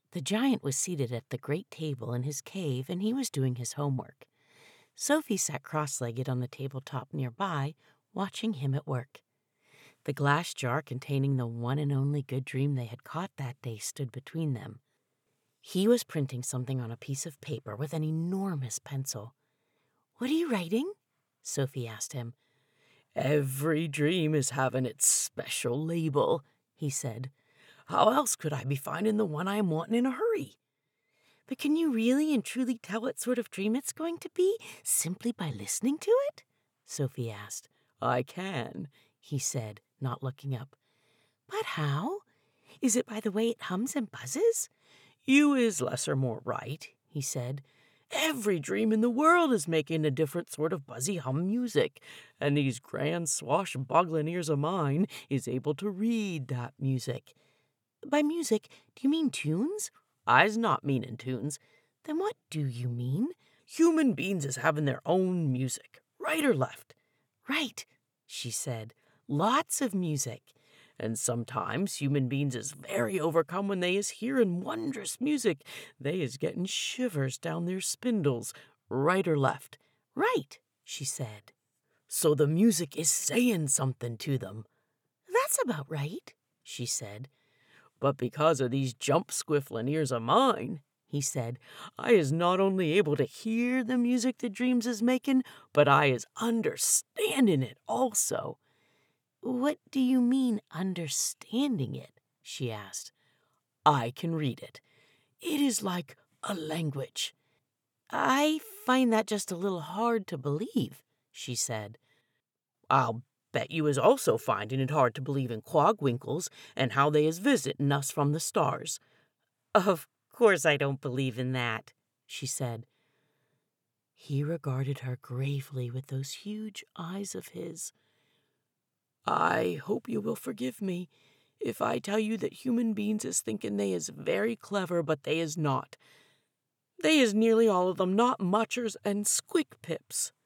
The giant was seated at the great table in his cave, and he was doing his homework. Sophie sat cross-legged on the tabletop nearby, watching him at work. The glass jar containing the one and only good dream they had caught that day stood between them. He was printing something on a piece of paper with an enormous pencil. "What are you writing?" Sophie asked him. "Every dream is having its special label," he said. "How else could I be finding the one I am wanting in a hurry?" "But can you really and truly tell what sort of dream it's going to be, simply by listening to it?" Sophie asked. "I can," he said, not looking up. "But how? Is it by the way it hums and buzzes?" "You is less or more right," he said. "Every dream in the world is making a different sort of buzzy hum music, and these grand swashbuckling ears of mine is able to read that music." "By music, do you mean tunes?" "I's not meaning tunes." "Then what do you mean?" "Human beings is having their own music, right or left." "Right," she said. "Lots of music." "And sometimes human beings is very overcome when they is hearing wondrous music. They is getting shivers down their spindles, right or left." "Right," she said. "So the music is saying something to them." "That's about right," she said. "But because of these jump-squiffling ears of mine," he said, "I is not only able to hear the music the dreams is making, but I is understanding it also." "What do you mean, understanding it?" she asked. "I can read it. It is like a language." "I find that just a little hard to believe," she said. "I'll bet you is also finding it hard to believe in Quogwinkles and how they is visiting us from the stars." "Of course I don't believe in that," she said. He regarded her gravely with those huge eyes of his. "I hope you will forgive me if I tell you that human beings is thinking they is very clever, but they is not. They is nearly all of them not muchers and squick pips."